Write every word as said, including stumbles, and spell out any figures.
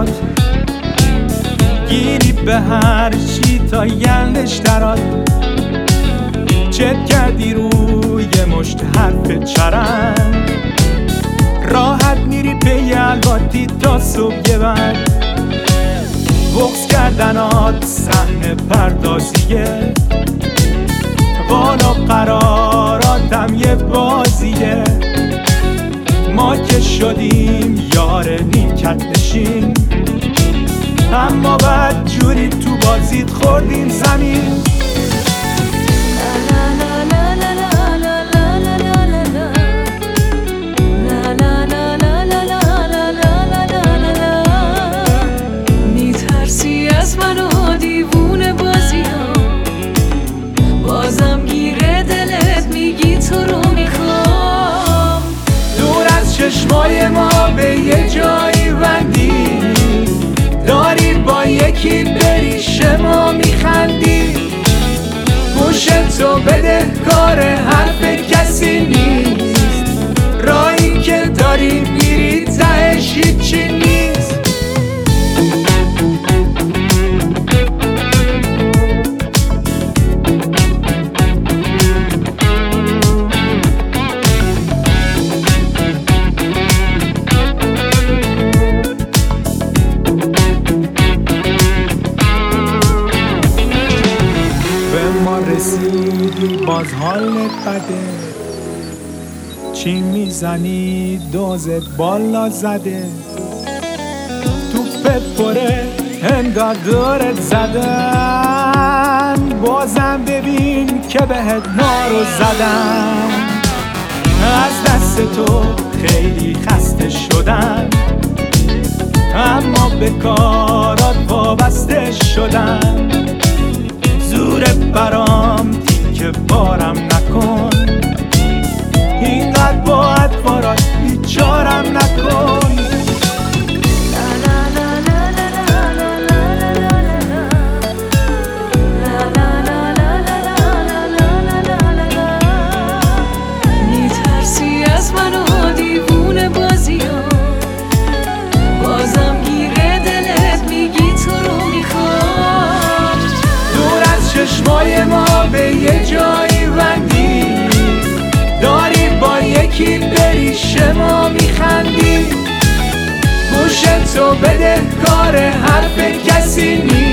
درات گیری به هر چی تا گندش درات چت کردی روی مشت حرف چرند راحت میری پی الواتی تا صبح بعد بغض کردنات صحنه پردازیه والا قراراتم یه بازیه ما که شدیم یار نیمکت نشین اما بعد جوری تو بازیت خوردیم زمین میترسی از من و دیوونه بازی ها بازم گیره دلت میگی تو رو میخوام دور از چشمای ما به یه جایی بندی داری با یکی بری شما میخندی گوش تو بده کار حرف کسی نیست راهی که داری میری تهش هیچی نیست رسیدی باز حالت بده چی میزنی دوزت بالا زده توپت پره انگار دورت زدن بازم ببین که بهت نارو زدن از دست تو خیلی خسته شدن اما به کارات وابسته شدن زورت برام تیکه بارم نکن اینقدر با اطوارات بیچارم نکن میترسی از من و دیوونه بازی ها بازم گیره دلت میگی تو رو میخوام دور از چشمای ما به یه جایی بندی داری با یکی بری شما میخندی گوش تو بده کار حرف کسی نیست